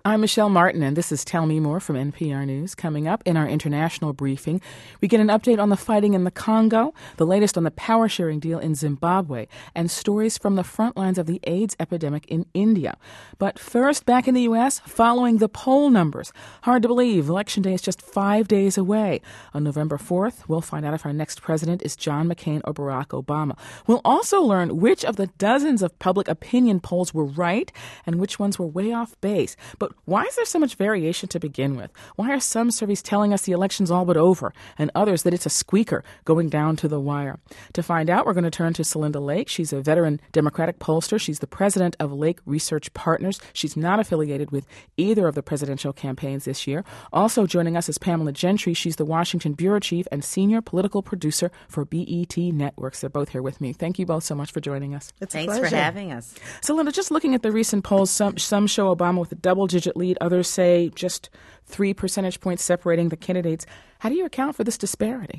I'm Michelle Martin, and this is Tell Me More from NPR News. Coming up in our international briefing, we get an update on the fighting in the Congo, the latest on the power-sharing deal in Zimbabwe, and stories from the front lines of the AIDS epidemic in India. But first, back in the U.S., following the poll numbers. Hard to believe, Election Day is just 5 days away. On November 4th, we'll find out if our next president is John McCain or Barack Obama. We'll also learn which of the dozens of public opinion polls were right and which ones were way off base. But why is there so much variation to begin with? Why are some surveys telling us the election's all but over and others that it's a squeaker going down to the wire? To find out, we're going to turn to Celinda Lake. She's a veteran Democratic pollster. She's the president of Lake Research Partners. She's not affiliated with either of the presidential campaigns this year. Also joining us is Pamela Gentry. She's the Washington bureau chief and senior political producer for BET Networks. They're both here with me. Thank you both so much for joining us. Thanks for having us. Celinda, just looking at the recent polls, some show Obama with a double-digit lead. Others say just 3 percentage points separating the candidates. How do you account for this disparity?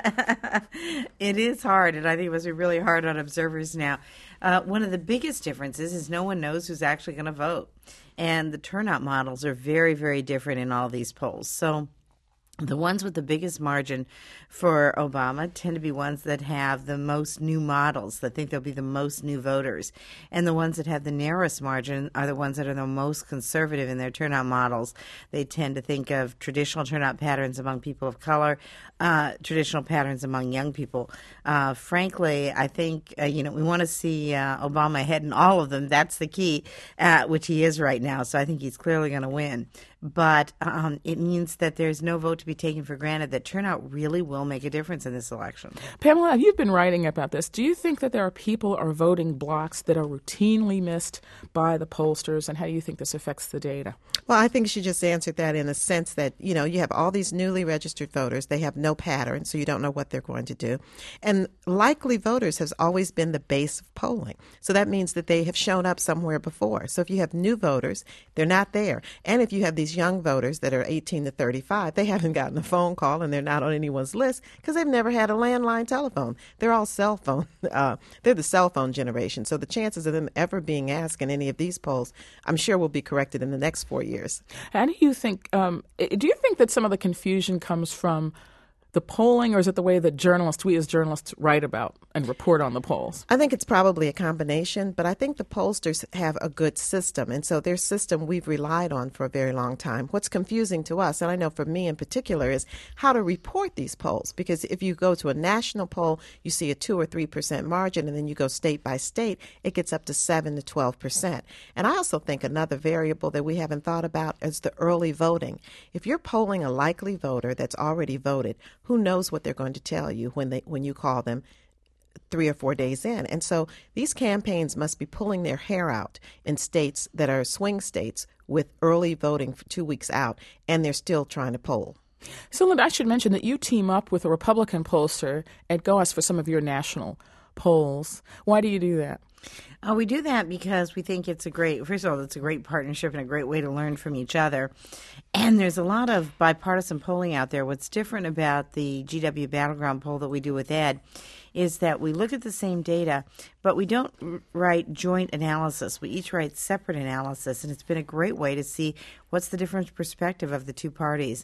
It is hard, and I think it must be really hard on observers now. One of the biggest differences is no one knows who's actually going to vote. And the turnout models are very, very different in all these polls. So the ones with the biggest margin for Obama tend to be ones that have the most new models, that think there'll be the most new voters. And the ones that have the narrowest margin are the ones that are the most conservative in their turnout models. They tend to think of traditional turnout patterns among people of color, traditional patterns among young people. Frankly, I think, we want to see Obama ahead in all of them. That's the key, which he is right now. So I think he's clearly going to win. But it means that there's no vote to be taken for granted, that turnout really will make a difference in this election. Pamela, you've been writing about this. Do you think that there are people or voting blocks that are routinely missed by the pollsters, and how do you think this affects the data? Well, I think she just answered that in the sense that, you have all these newly registered voters. They have no pattern, so you don't know what they're going to do. And likely voters has always been the base of polling. So that means that they have shown up somewhere before. So if you have new voters, they're not there. And if you have these young voters that are 18 to 35, they haven't gotten a phone call and they're not on anyone's list because they've never had a landline telephone. They're all cell phone. They're the cell phone generation. So the chances of them ever being asked in any of these polls, I'm sure will be corrected in the next 4 years. How do you think, do you think that some of the confusion comes from the polling, or is it the way that we as journalists write about and report on the polls? I think it's probably a combination, but I think the pollsters have a good system, and so their system we've relied on for a very long time. What's confusing to us, and I know for me in particular, is how to report these polls, because if you go to a national poll, you see a 2 or 3% margin, and then you go state by state, it gets up to 7 to 12%. And I also think another variable that we haven't thought about is the early voting. If you're polling a likely voter that's already voted, who knows what they're going to tell you when you call them 3 or 4 days in. And so these campaigns must be pulling their hair out in states that are swing states with early voting for 2 weeks out, and they're still trying to poll. So, Linda, I should mention that you team up with a Republican pollster at GOAS for some of your national polls. Why do you do that? We do that because we think it's a great partnership and a great way to learn from each other. And there's a lot of bipartisan polling out there. What's different about the GW Battleground poll that we do with Ed is that we look at the same data, but we don't write joint analysis. We each write separate analysis, and it's been a great way to see what's the different perspective of the two parties.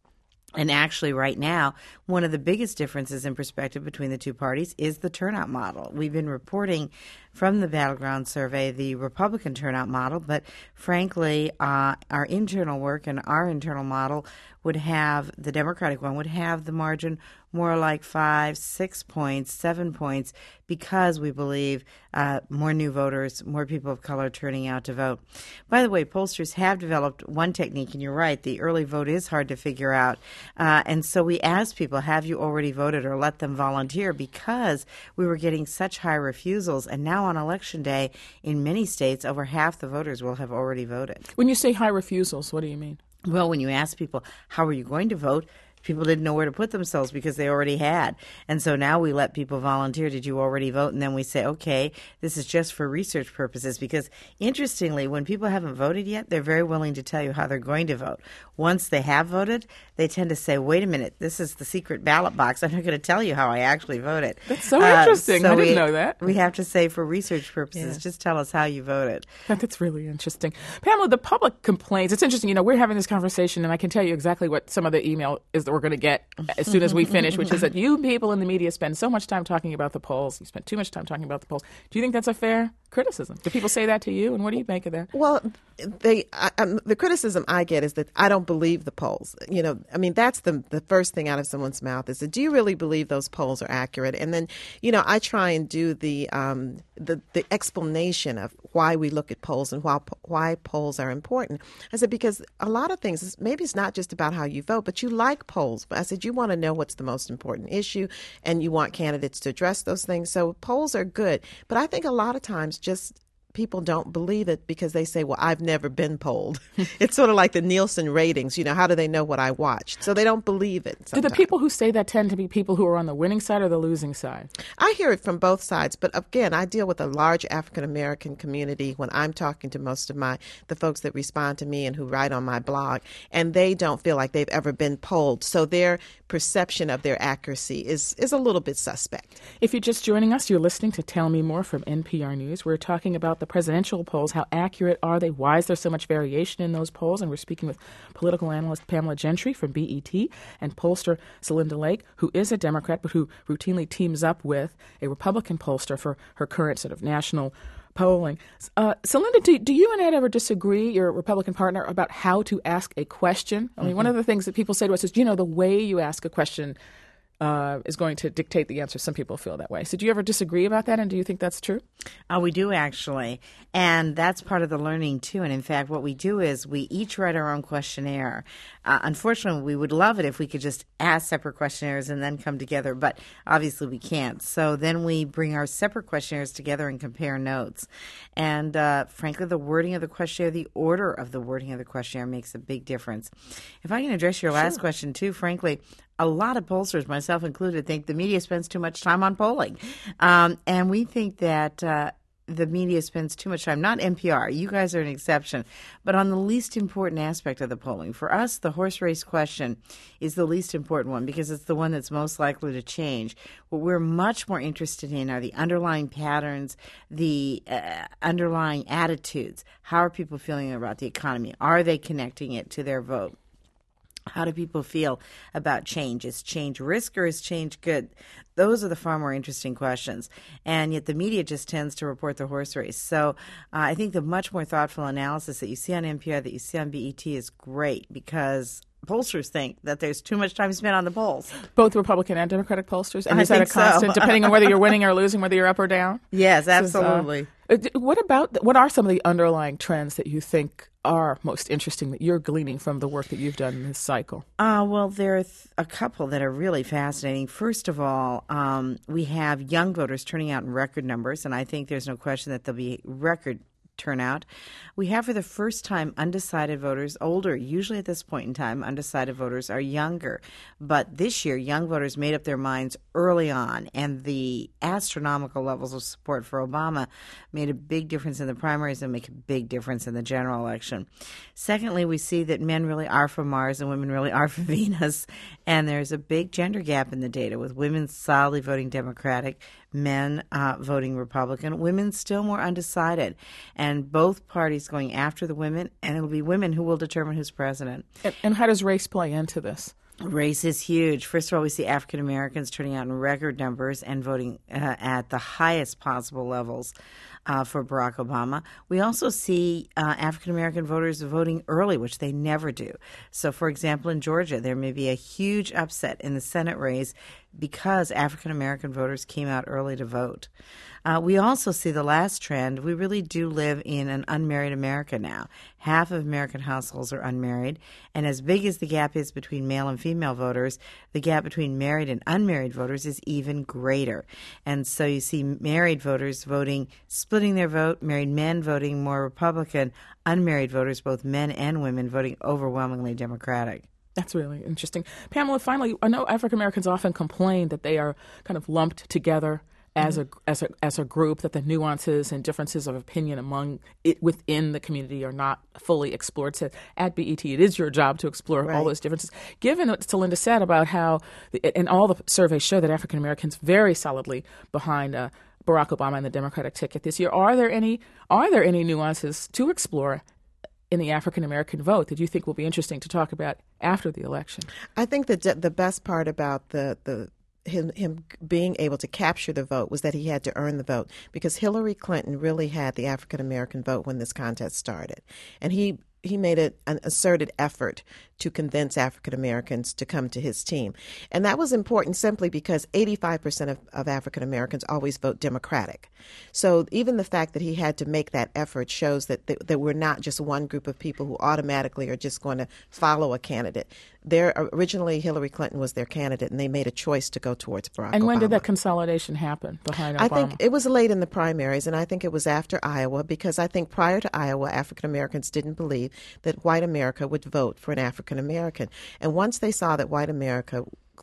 And actually, right now, one of the biggest differences in perspective between the two parties is the turnout model. We've been reporting from the Battleground survey the Republican turnout model, but frankly, our internal work and our internal model would have, the Democratic one, would have the margin more like 5, 6 points, 7 points, because we believe more new voters, more people of color turning out to vote. By the way, pollsters have developed one technique, and you're right, the early vote is hard to figure out. And so we asked people, have you already voted, or let them volunteer, because we were getting such high refusals. And now on Election Day, in many states, over half the voters will have already voted. When you say high refusals, what do you mean? Well, when you ask people, how are you going to vote? People didn't know where to put themselves because they already had. And so now we let people volunteer. Did you already vote? And then we say, okay, this is just for research purposes. Because interestingly, when people haven't voted yet, they're very willing to tell you how they're going to vote. Once they have voted, they tend to say, wait a minute, this is the secret ballot box. I'm not going to tell you how I actually voted. That's so interesting. I didn't know that. We have to say for research purposes, just tell us how you voted. That's really interesting. Pamela, the public complains. It's interesting. We're having this conversation, and I can tell you exactly what some of the email is that we're going to get as soon as we finish, which is that you people in the media spend so much time talking about the polls. You spend too much time talking about the polls. Do you think that's a fair criticism? Do people say that to you, and what do you make of that? Well, the criticism I get is that I don't believe the polls. That's the first thing out of someone's mouth is that, do you really believe those polls are accurate? And then, I try and do the explanation of why we look at polls and why polls are important. I said, because a lot of things, maybe it's not just about how you vote, but you like polls. I said, you want to know what's the most important issue, and you want candidates to address those things. So polls are good. But I think a lot of times just people don't believe it because they say, well, I've never been polled. It's sort of like the Nielsen ratings. How do they know what I watched? So they don't believe it sometimes. Do the people who say that tend to be people who are on the winning side or the losing side? I hear it from both sides. But again, I deal with a large African-American community when I'm talking to most of the folks that respond to me and who write on my blog, and they don't feel like they've ever been polled. So their perception of their accuracy is a little bit suspect. If you're just joining us, you're listening to Tell Me More from NPR News. We're talking about the presidential polls. How accurate are they? Why is there so much variation in those polls? And we're speaking with political analyst Pamela Gentry from BET and pollster Celinda Lake, who is a Democrat but who routinely teams up with a Republican pollster for her current sort of national polling. Celinda, do you and Ed ever disagree, your Republican partner, about how to ask a question? I mean, one of the things that people say to us is, the way you ask a question is going to dictate the answer. Some people feel that way. So do you ever disagree about that, and do you think that's true? We do, actually. And that's part of the learning, too. And in fact, what we do is we each write our own questionnaire. Unfortunately, we would love it if we could just ask separate questionnaires and then come together, but obviously we can't. So then we bring our separate questionnaires together and compare notes. And frankly, the wording of the questionnaire, the order of the wording of the questionnaire makes a big difference. If I can address your last question, too, frankly, a lot of pollsters, myself included, think the media spends too much time on polling. And we think that the media spends too much time, not NPR, you guys are an exception, but on the least important aspect of the polling. For us, the horse race question is the least important one because it's the one that's most likely to change. What we're much more interested in are the underlying patterns, the underlying attitudes. How are people feeling about the economy? Are they connecting it to their vote? How do people feel about change? Is change risk or is change good? Those are the far more interesting questions. And yet the media just tends to report the horse race. So I think the much more thoughtful analysis that you see on NPR, that you see on BET is great because pollsters think that there's too much time spent on the polls. Both Republican and Democratic pollsters? And is that a constant, depending on whether you're winning or losing, whether you're up or down? Yes, absolutely. What are some of the underlying trends that you think are most interesting that you're gleaning from the work that you've done in this cycle? Well, there are a couple that are really fascinating. First of all, we have young voters turning out in record numbers, and I think there's no question that there'll be record turnout. We have for the first time undecided voters, older. Usually at this point in time, undecided voters are younger. But this year, young voters made up their minds early on, and the astronomical levels of support for Obama made a big difference in the primaries and make a big difference in the general election. Secondly, we see that men really are from Mars and women really are from Venus, and there's a big gender gap in the data with women solidly voting Democratic, men voting Republican, women still more undecided, and both parties going after the women, and it'll be women who will determine who's president. And how does race play into this? Race is huge. First of all, we see African Americans turning out in record numbers and voting at the highest possible levels for Barack Obama. We also see African American voters voting early, which they never do. So, for example, in Georgia, there may be a huge upset in the Senate race because African American voters came out early to vote. We also see the last trend. We really do live in an unmarried America now. Half of American households are unmarried. And as big as the gap is between male and female voters, the gap between married and unmarried voters is even greater. And so you see married voters voting, splitting their vote, married men voting more Republican, unmarried voters, both men and women, voting overwhelmingly Democratic. That's really interesting. Pamela, finally, I know African Americans often complain that they are kind of lumped together as a group, that the nuances and differences of opinion among it within the community are not fully explored. So at BET, it is your job to explore all those differences. Given what Celinda said about how, and all the surveys show that African Americans very solidly behind Barack Obama and the Democratic ticket this year, are there any nuances to explore in the African American vote that you think will be interesting to talk about after the election? I think that the best part about him being able to capture the vote was that he had to earn the vote, because Hillary Clinton really had the African American vote when this contest started, and he made an asserted effort to convince African Americans to come to his team. And that was important simply because 85% of African Americans always vote Democratic. So even the fact that he had to make that effort shows that we're not just one group of people who automatically are just going to follow a candidate. Originally, Hillary Clinton was their candidate, and they made a choice to go towards Barack Obama. And when did that consolidation happen behind Obama? I think it was late in the primaries, and I think it was after Iowa, because I think prior to Iowa, African Americans didn't believe that white America would vote for an African American. And once they saw that white America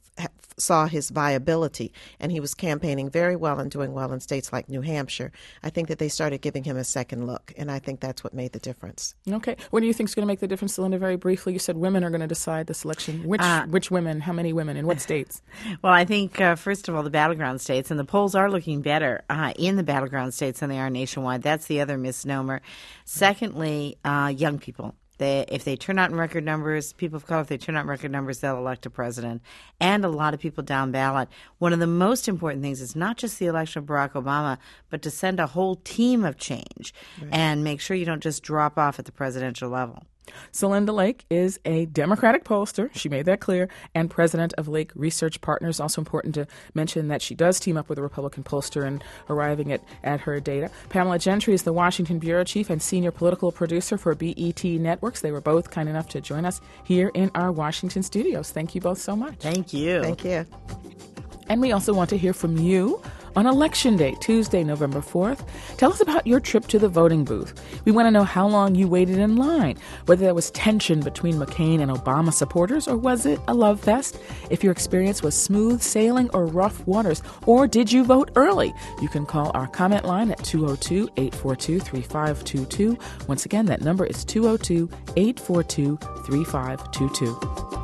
saw his viability, and he was campaigning very well and doing well in states like New Hampshire, I think that they started giving him a second look, and I think that's what made the difference. Okay. What do you think is going to make the difference, Celinda, very briefly? You said women are going to decide this election. Which women? How many women? In what states? Well, I think, first of all, the battleground states, and the polls are looking better in the battleground states than they are nationwide. That's the other misnomer. Secondly, young people. If they turn out in record numbers, people of color, if they turn out in record numbers, they'll elect a president. And a lot of people down ballot. One of the most important things is not just the election of Barack Obama, but to send a whole team of change and make sure you don't just drop off at the presidential level. Celinda Lake is a Democratic pollster. She made that clear, and president of Lake Research Partners. Also important to mention that she does team up with a Republican pollster in arriving at her data. Pamela Gentry is the Washington bureau chief and senior political producer for BET Networks. They were both kind enough to join us here in our Washington studios. Thank you both so much. Thank you. Thank you. And we also want to hear from you on Election Day, Tuesday, November 4th. Tell us about your trip to the voting booth. We want to know how long you waited in line, whether there was tension between McCain and Obama supporters, or was it a love fest? If your experience was smooth sailing or rough waters, or did you vote early? You can call our comment line at 202-842-3522. Once again, that number is 202-842-3522.